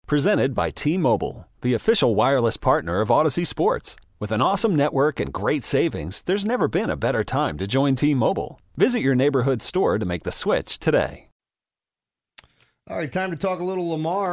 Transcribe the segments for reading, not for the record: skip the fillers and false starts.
Presented by T-Mobile, the official wireless partner of Odyssey Sports. With an awesome network and great savings, there's never been a better time to join T-Mobile. Visit your neighborhood store to make the switch today. All right, time to talk a little Lamar,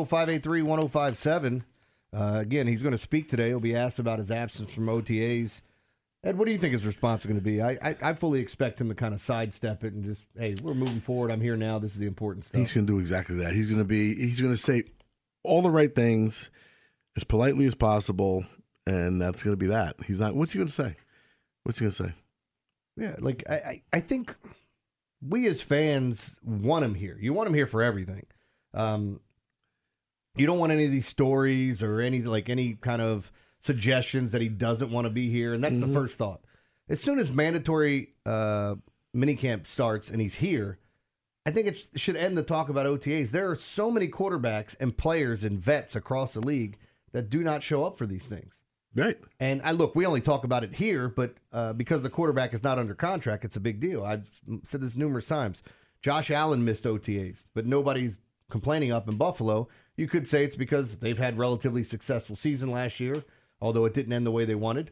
410-583-1057. Again, he's going to speak today. He'll be asked about his absence from OTAs. Ed, what do you think his response is going to be? I fully expect him to kind of sidestep it and just, hey, we're moving forward. I'm here now. This is the important stuff. He's going to do exactly that. He's going to say all the right things as politely as possible, and that's going to be that. He's not. What's he going to say? What's he going to say? Yeah, like I think we as fans want him here. You want him here for everything. You don't want any of these stories or any kind of suggestions that he doesn't want to be here, and that's the first thought. As soon as mandatory minicamp starts and he's here, I think it should end the talk about OTAs. There are so many quarterbacks and players and vets across the league that do not show up for these things. Right. And look, we only talk about it here, but because the quarterback is not under contract, it's a big deal. I've said this numerous times. Josh Allen missed OTAs, but nobody's complaining up in Buffalo. You could say it's because they've had relatively successful season last year, although it didn't end the way they wanted.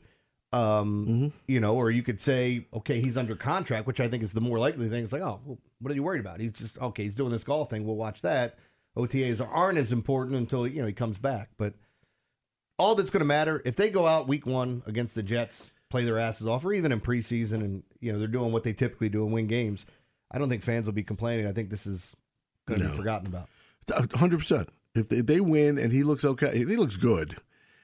You know, or you could say, okay, he's under contract, which I think is the more likely thing. It's like, oh, well, what are you worried about? He's just, okay, he's doing this golf thing. We'll watch that. OTAs aren't as important until, he comes back. But all that's going to matter, if they go out week one against the Jets, play their asses off, or even in preseason, and, they're doing what they typically do and win games, I don't think fans will be complaining. I think this is going to be forgotten about. 100%. If they win and he looks okay, if he looks good,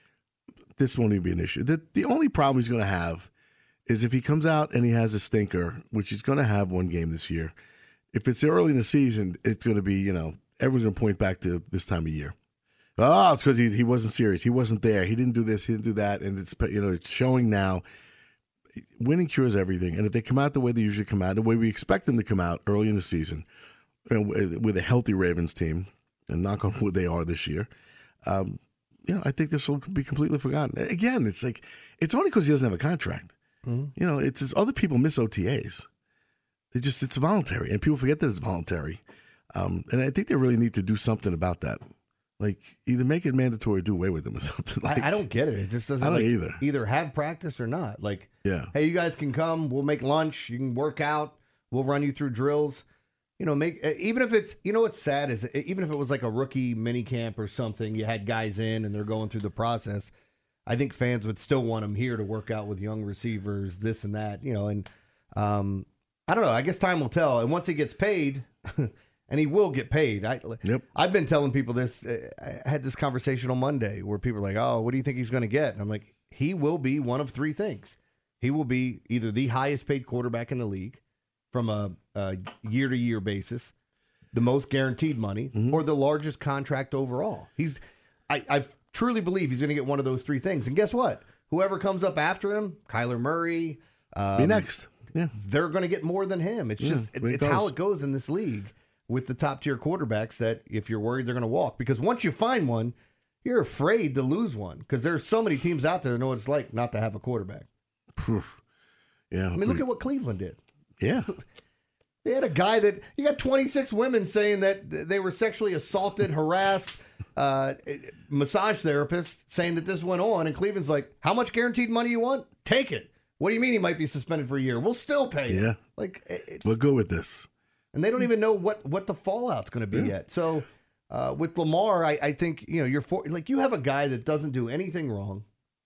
this won't even be an issue. The only problem he's going to have is if he comes out and he has a stinker, which he's going to have one game this year. If it's early in the season, it's going to be, everyone's going to point back to this time of year. Oh, it's because he wasn't serious. He wasn't there. He didn't do this. He didn't do that. And it's it's showing now. Winning cures everything. And if they come out the way they usually come out, the way we expect them to come out early in the season, with a healthy Ravens team, and knock on wood they are this year, I think this will be completely forgotten. Again, it's like it's only because he doesn't have a contract. Mm-hmm. It's just other people miss OTAs. It's voluntary, and people forget that it's voluntary. And I think they really need to do something about that. Like, either make it mandatory or do away with them or something. I don't get it. It just doesn't either have practice or not. Like, hey, you guys can come. We'll make lunch. You can work out. We'll run you through drills. Even if it's, what's sad is even if it was like a rookie mini camp or something, you had guys in and they're going through the process, I think fans would still want them here to work out with young receivers, this and that, and I don't know. I guess time will tell. And once he gets paid, and he will get paid. I've been telling people this. I had this conversation on Monday where people are like, oh, what do you think he's going to get? And I'm like, he will be one of three things. He will be either the highest paid quarterback in the league from a year-to-year basis, the most guaranteed money, or the largest contract overall. I truly believe he's going to get one of those three things. And guess what? Whoever comes up after him, Kyler Murray, be next. Yeah, they're going to get more than him. It's just it's how it goes in this league with the top-tier quarterbacks that if you're worried they're going to walk. Because once you find one, you're afraid to lose one because there's so many teams out there that know what it's like not to have a quarterback. Yeah, I mean, look at what Cleveland did. Yeah. They had a guy that you got 26 women saying that they were sexually assaulted, harassed, massage therapists saying that this went on. And Cleveland's like, how much guaranteed money you want? Take it. What do you mean he might be suspended for a year? We'll still pay him. Yeah. We're good with this. And they don't even know what the fallout's going to be yet. So with Lamar, I think, you have a guy that doesn't do anything wrong.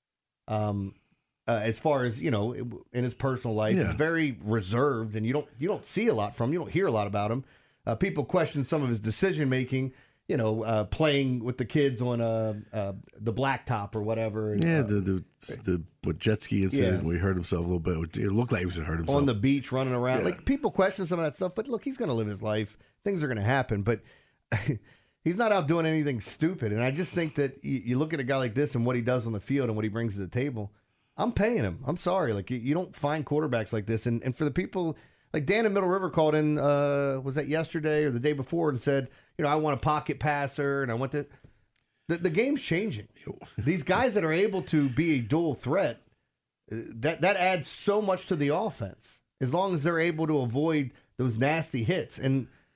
As far as, in his personal life, he's very reserved, and you don't see a lot from him. You don't hear a lot about him. People question some of his decision making, playing with the kids on the blacktop or whatever. And, the jet ski incident where he hurt himself a little bit. It looked like he was going to hurt himself. On the beach running around. Like, people question some of that stuff, but look, he's going to live his life. Things are going to happen, but he's not out doing anything stupid. And I just think that you look at a guy like this and what he does on the field and what he brings to the table. I'm paying him. I'm sorry. Like, you don't find quarterbacks like this. And for the people, like Dan in Middle River called in, was that yesterday or the day before, and said, I want a pocket passer, and I want to. The game's changing. These guys that are able to be a dual threat, that adds so much to the offense, as long as they're able to avoid those nasty hits. And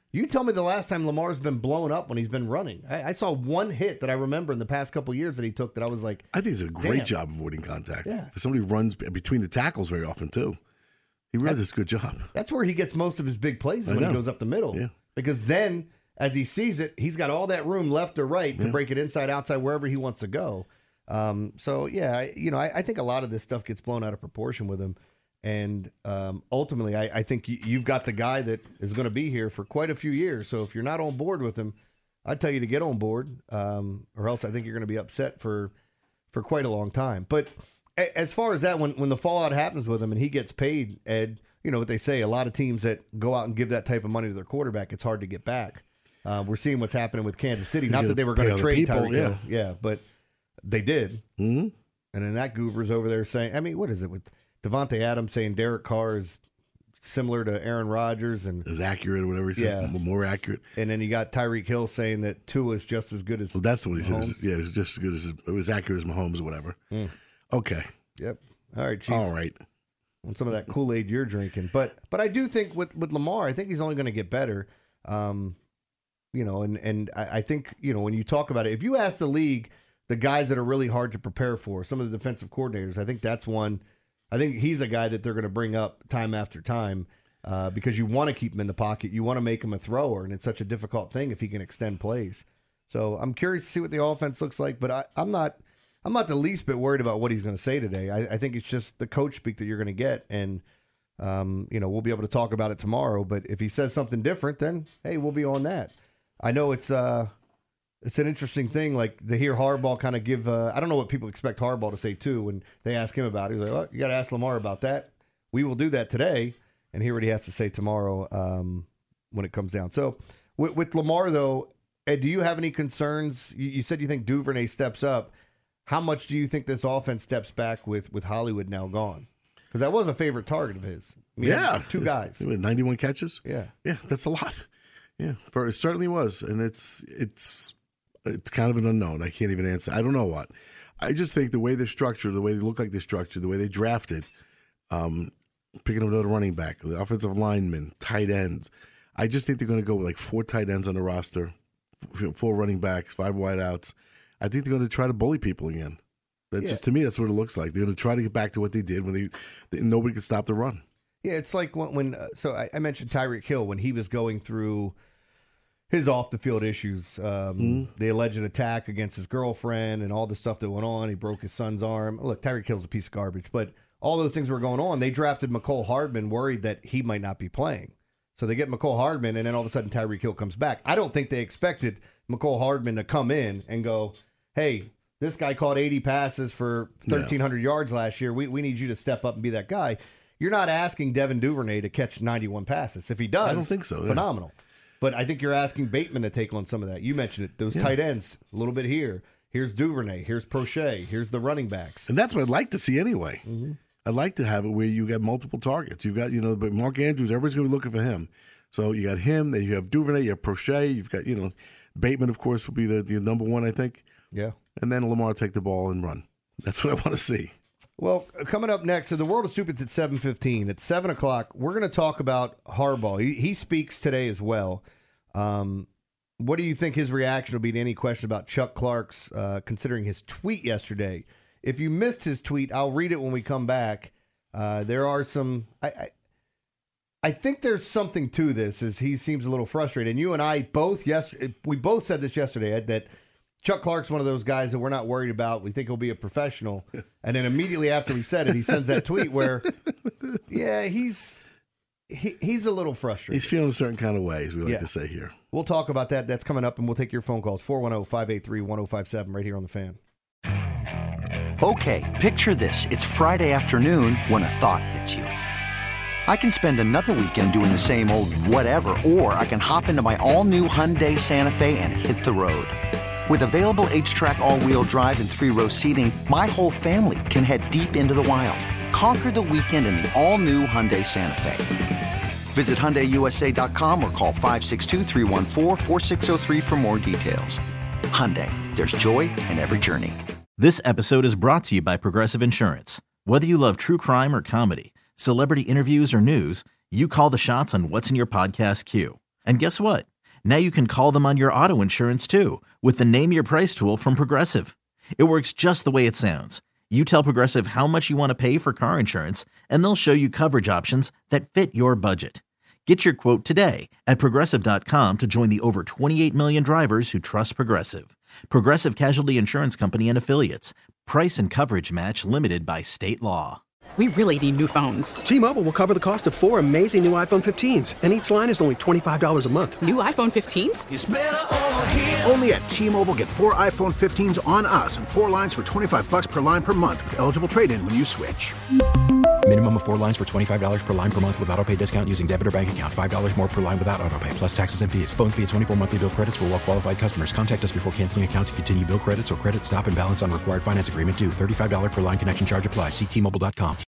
You tell me the last time Lamar's been blown up when he's been running. I saw one hit that I remember in the past couple of years that he took that I was like, I think he's a great job avoiding contact. Yeah. For somebody who runs between the tackles very often, too. He really does a good job. That's where he gets most of his big plays when he goes up the middle. Yeah. Because then, as he sees it, he's got all that room left or right to break it inside, outside, wherever he wants to go. So, yeah, I think a lot of this stuff gets blown out of proportion with him. And ultimately, I think you've got the guy that is going to be here for quite a few years. So if you're not on board with him, I'd tell you to get on board, or else I think you're going to be upset for quite a long time. But as far as that, when the fallout happens with him and he gets paid, Ed, you know what they say, a lot of teams that go out and give that type of money to their quarterback, it's hard to get back. We're seeing what's happening with Kansas City. Not that they were going to trade Tyreek Hill. Yeah, but they did. Mm-hmm. And then that goober's over there saying, I mean, what is it with Devontae Adams saying Derek Carr is similar to Aaron Rodgers and is accurate or whatever he said, more accurate. And then you got Tyreek Hill saying that Tua is just as good as Well, that's what he said. It's just as good as it was accurate as Mahomes or whatever. Okay. Yep. All right, Chief. All right. On some of that Kool-Aid you're drinking. But I do think with Lamar, I think he's only going to get better. And I think, when you talk about it, if you ask the league, the guys that are really hard to prepare for, some of the defensive coordinators, I think that's one. I think he's a guy that they're going to bring up time after time because you want to keep him in the pocket. You want to make him a thrower, and it's such a difficult thing if he can extend plays. So I'm curious to see what the offense looks like, but I'm not the least bit worried about what he's going to say today. I think it's just the coach speak that you're going to get, and we'll be able to talk about it tomorrow. But if he says something different, then hey, we'll be on that. I know it's an interesting thing, like to hear Harbaugh kind of give. I don't know what people expect Harbaugh to say too when they ask him about it. He's like, "Well, you got to ask Lamar about that." We will do that today, and hear what he has to say tomorrow when it comes down. So with Lamar though, Ed, do you have any concerns? You said you think Duvernay steps up. How much do you think this offense steps back with Hollywood now gone? Because that was a favorite target of his. I mean, 2 guys, 91 catches. Yeah, that's a lot. Yeah, it certainly was, and it's kind of an unknown. I can't even answer. I don't know what. I just think the way they're structured, the way they look like they're structured, the way they drafted, picking up another running back, the offensive lineman, tight ends. I just think they're going to go with like 4 tight ends on the roster, 4 running backs, 5 wideouts. I think they're going to try to bully people again. Just to me, that's what it looks like. They're going to try to get back to what they did when nobody could stop the run. Yeah, it's like when I mentioned Tyreek Hill when he was going through his off-the-field issues, the alleged attack against his girlfriend and all the stuff that went on. He broke his son's arm. Look, Tyreek Hill's a piece of garbage, but all those things were going on. They drafted Mecole Hardman worried that he might not be playing. So they get Mecole Hardman, and then all of a sudden Tyreek Hill comes back. I don't think they expected Mecole Hardman to come in and go, hey, this guy caught 80 passes for 1,300 yards last year. We need you to step up and be that guy. You're not asking Devin Duvernay to catch 91 passes. If he does, I don't think so. Phenomenal. But I think you're asking Bateman to take on some of that. You mentioned it. Those tight ends, a little bit here. Here's Duvernay. Here's Prochet. Here's the running backs. And that's what I'd like to see anyway. Mm-hmm. I'd like to have it where you got multiple targets. You've got, but Mark Andrews, everybody's going to be looking for him. So you got him, then you have Duvernay, you have Prochet, you've got, Bateman, of course, will be the number 1, I think. Yeah. And then Lamar take the ball and run. That's what I want to see. Well, coming up next, so the World of Stupid's at 7:15. At 7 o'clock, we're going to talk about Harbaugh. He speaks today as well. What do you think his reaction will be to any question about Chuck Clark's, considering his tweet yesterday? If you missed his tweet, I'll read it when we come back. There are some... I think there's something to this, as he seems a little frustrated. And you and I both, we both said this yesterday, Ed, that Chuck Clark's one of those guys that we're not worried about. We think he'll be a professional. And then immediately after we said it, he sends that tweet where, he's a little frustrated. He's feeling a certain kind of way, as we like to say here. We'll talk about that. That's coming up, and we'll take your phone calls. 410-583-1057 right here on The Fan. Okay, picture this. It's Friday afternoon when a thought hits you. I can spend another weekend doing the same old whatever, or I can hop into my all-new Hyundai Santa Fe and hit the road. With available H-Track all-wheel drive and 3-row seating, my whole family can head deep into the wild. Conquer the weekend in the all-new Hyundai Santa Fe. Visit HyundaiUSA.com or call 562-314-4603 for more details. Hyundai, there's joy in every journey. This episode is brought to you by Progressive Insurance. Whether you love true crime or comedy, celebrity interviews or news, you call the shots on what's in your podcast queue. And guess what? Now you can call them on your auto insurance too with the Name Your Price tool from Progressive. It works just the way it sounds. You tell Progressive how much you want to pay for car insurance, and they'll show you coverage options that fit your budget. Get your quote today at Progressive.com to join the over 28 million drivers who trust Progressive. Progressive Casualty Insurance Company and Affiliates. Price and coverage match limited by state law. We really need new phones. T-Mobile will cover the cost of 4 amazing new iPhone 15s, and each line is only $25 a month. New iPhone 15s? It's better over here. Only at T-Mobile, get 4 iPhone 15s on us and 4 lines for $25 per line per month with eligible trade-in when you switch. Minimum of 4 lines for $25 per line per month with autopay discount using debit or bank account. $5 more per line without autopay, plus taxes and fees. Phone fee at 24 monthly bill credits for well-qualified customers. Contact us before canceling account to continue bill credits or credit stop and balance on required finance agreement due. $35 per line connection charge applies. See T-Mobile.com.